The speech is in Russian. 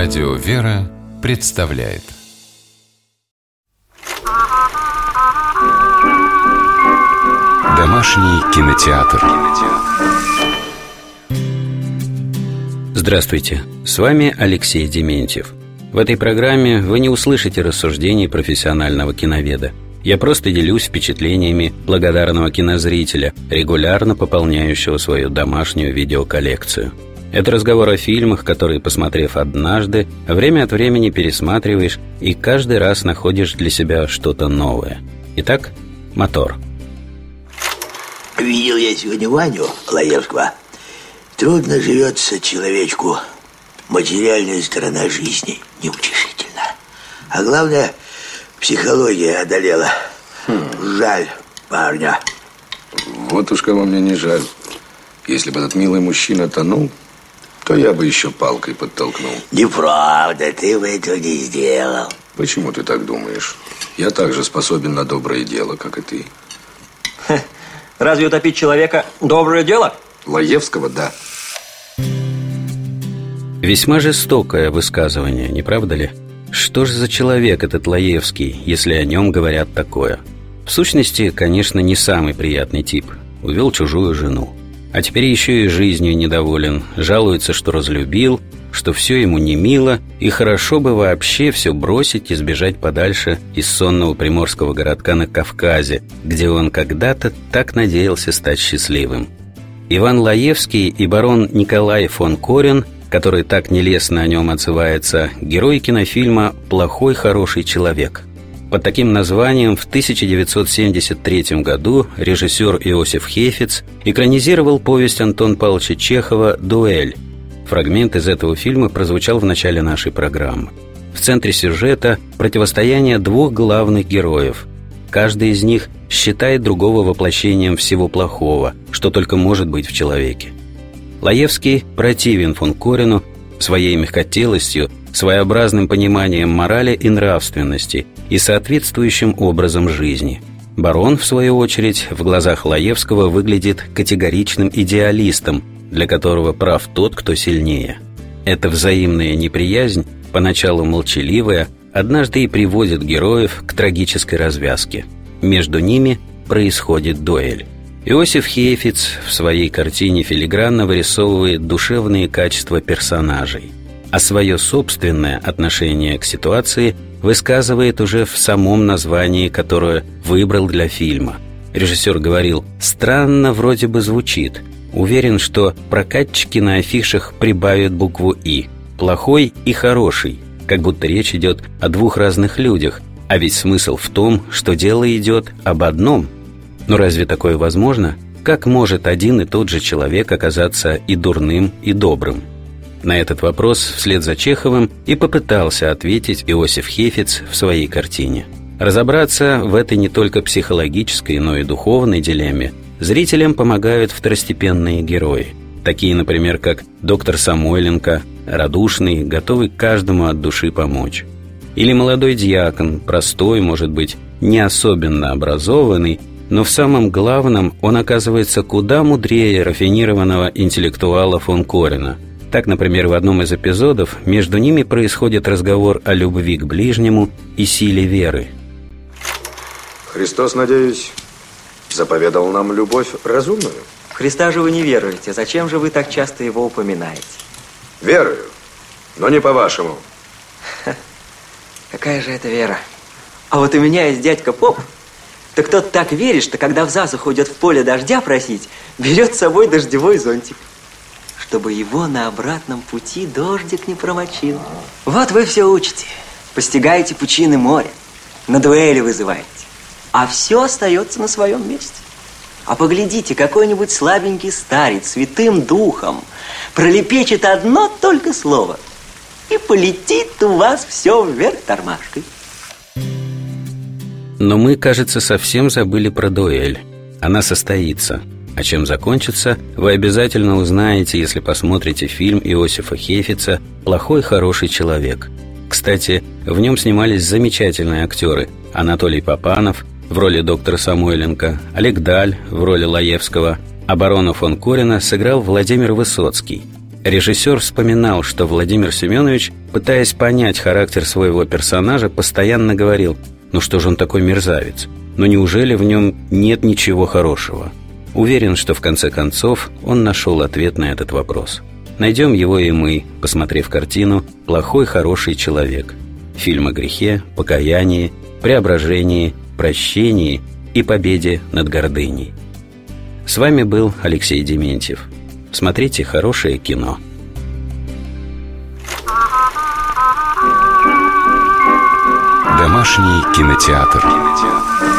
Радио «Вера» представляет Домашний кинотеатр. Здравствуйте, с вами Алексей Дементьев. В этой программе вы не услышите рассуждений профессионального киноведа. Я просто делюсь впечатлениями благодарного кинозрителя, регулярно пополняющего свою домашнюю видеоколлекцию. Это разговор о фильмах, которые, посмотрев однажды, время от времени пересматриваешь и каждый раз находишь для себя что-то новое. Итак, мотор. Видел я сегодня Ваню Лаевского. Трудно живется человечку. Материальная сторона жизни неутешительна. А главное, психология одолела. Жаль парня. Вот уж кого мне не жаль. Если бы этот милый мужчина тонул, то я бы еще палкой подтолкнул. Неправда, ты бы этого не сделал. Почему ты так думаешь? Я также способен на доброе дело, как и ты. Разве утопить человека доброе дело? Лаевского, да. Весьма жестокое высказывание, не правда ли? Что же за человек этот Лаевский, если о нем говорят такое? В сущности, конечно, не самый приятный тип. Увел чужую жену. А теперь еще и жизнью недоволен. Жалуется, что разлюбил, что все ему не мило, и хорошо бы вообще все бросить и сбежать подальше из сонного приморского городка на Кавказе, где он когда-то так надеялся стать счастливым. Иван Лаевский и барон Николай фон Корен, который так нелестно о нем отзывается, герой кинофильма «Плохой хороший человек». Под таким названием в 1973 году режиссер Иосиф Хейфиц экранизировал повесть Антона Павловича Чехова «Дуэль». Фрагмент из этого фильма прозвучал в начале нашей программы. В центре сюжета противостояние двух главных героев. Каждый из них считает другого воплощением всего плохого, что только может быть в человеке. Лаевский противен фон Корену своей мягкотелостью, своеобразным пониманием морали и нравственности и соответствующим образом жизни. Барон, в свою очередь, в глазах Лаевского выглядит категоричным идеалистом, для которого прав тот, кто сильнее. Эта взаимная неприязнь, поначалу молчаливая, однажды и приводит героев к трагической развязке. Между ними происходит дуэль. Иосиф Хейфиц в своей картине филигранно вырисовывает душевные качества персонажей, а свое собственное отношение к ситуации высказывает уже в самом названии, которое выбрал для фильма. Режиссер говорил: «Странно вроде бы звучит. Уверен, что прокатчики на афишах прибавят букву «и». Плохой и хороший, как будто речь идет о двух разных людях, а ведь смысл в том, что дело идет об одном». Но разве такое возможно? Как может один и тот же человек оказаться и дурным, и добрым? На этот вопрос вслед за Чеховым и попытался ответить Иосиф Хейфиц в своей картине. Разобраться в этой не только психологической, но и духовной дилемме зрителям помогают второстепенные герои. Такие, например, как доктор Самойленко, радушный, готовый каждому от души помочь. Или молодой дьякон, простой, может быть, не особенно образованный, но в самом главном он оказывается куда мудрее рафинированного интеллектуала фон Корена. Так, например, в одном из эпизодов между ними происходит разговор о любви к ближнему и силе веры. Христос, надеюсь, заповедал нам любовь разумную? В Христа же вы не веруете. Зачем же вы так часто его упоминаете? Верую, но не по-вашему. Какая же это вера? А вот у меня есть дядька поп. Так тот так верит, что когда в засуху идет в поле дождя просить, берет с собой дождевой зонтик, чтобы его на обратном пути дождик не промочил. Вот вы все учите, постигаете пучины моря, на дуэли вызываете, а все остается на своем месте. А поглядите, какой-нибудь слабенький старец святым духом пролепечет одно только слово, и полетит у вас все вверх тормашкой. Но мы, кажется, совсем забыли про дуэль. Она состоится. А чем закончится, вы обязательно узнаете, если посмотрите фильм Иосифа Хейфица «Плохой хороший человек». Кстати, в нем снимались замечательные актеры: Анатолий Папанов в роли доктора Самойленко, Олег Даль в роли Лаевского, а барона фон Корена сыграл Владимир Высоцкий. Режиссер вспоминал, что Владимир Семенович, пытаясь понять характер своего персонажа, постоянно говорил: «Ну что же он такой мерзавец? Но неужели в нем нет ничего хорошего?» Уверен, что в конце концов он нашел ответ на этот вопрос. Найдем его и мы, посмотрев картину «Плохой, хороший человек». Фильм о грехе, покаянии, преображении, прощении и победе над гордыней. С вами был Алексей Дементьев. Смотрите хорошее кино. Домашний кинотеатр.